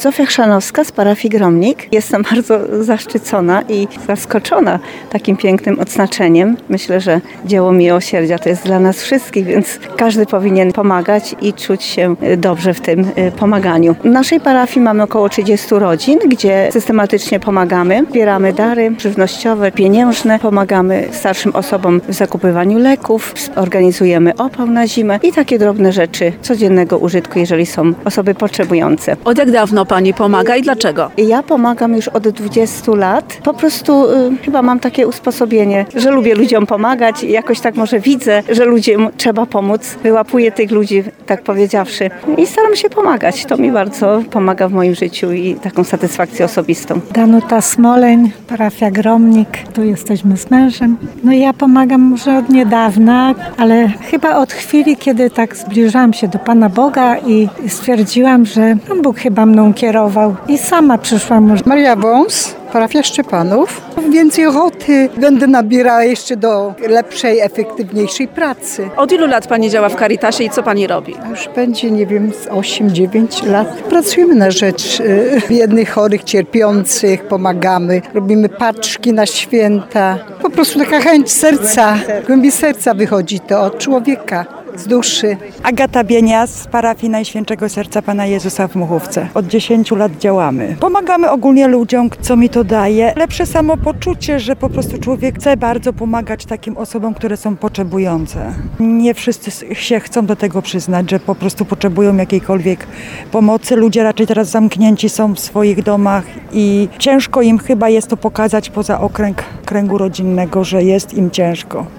Zofia Chrzanowska z parafii Gromnik. Jestem bardzo zaszczycona i zaskoczona takim pięknym odznaczeniem. Myślę, że dzieło miłosierdzia to jest dla nas wszystkich, więc każdy powinien pomagać i czuć się dobrze w tym pomaganiu. W naszej parafii mamy około 30 rodzin, gdzie systematycznie pomagamy. Zbieramy dary żywnościowe, pieniężne, pomagamy starszym osobom w zakupywaniu leków, organizujemy opał na zimę i takie drobne rzeczy codziennego użytku, jeżeli są osoby potrzebujące. Od jak dawno Pani pomaga i dlaczego? Ja pomagam już od 20 lat. Po prostu chyba mam takie usposobienie, że lubię ludziom pomagać i jakoś tak może widzę, że ludziom trzeba pomóc. Wyłapuję tych ludzi, tak powiedziawszy, i staram się pomagać. To mi bardzo pomaga w moim życiu i taką satysfakcję osobistą. Danuta Smoleń, parafia Gromnik. Tu jesteśmy z mężem. No ja pomagam może od niedawna, ale chyba od chwili, kiedy tak zbliżałam się do Pana Boga i stwierdziłam, że Pan Bóg chyba mną kierował i sama przyszłam. Maria Wąs, parafia Szczepanów. Więcej ochoty będę nabierała jeszcze do lepszej, efektywniejszej pracy. Od ilu lat Pani działa w Caritasie i co Pani robi? Już będzie, nie wiem, z 8-9 lat. Pracujemy na rzecz biednych, chorych, cierpiących, pomagamy. Robimy paczki na święta. Po prostu taka chęć serca, głębi serca wychodzi to od człowieka. Z duszy. Agata Bienia z parafii Najświętszego Serca Pana Jezusa w Muchówce. Od 10 lat działamy. Pomagamy ogólnie ludziom, co mi to daje. Lepsze samopoczucie, że po prostu człowiek chce bardzo pomagać takim osobom, które są potrzebujące. Nie wszyscy się chcą do tego przyznać, że po prostu potrzebują jakiejkolwiek pomocy. Ludzie raczej teraz zamknięci są w swoich domach i ciężko im chyba jest to pokazać poza kręgu rodzinnego, że jest im ciężko.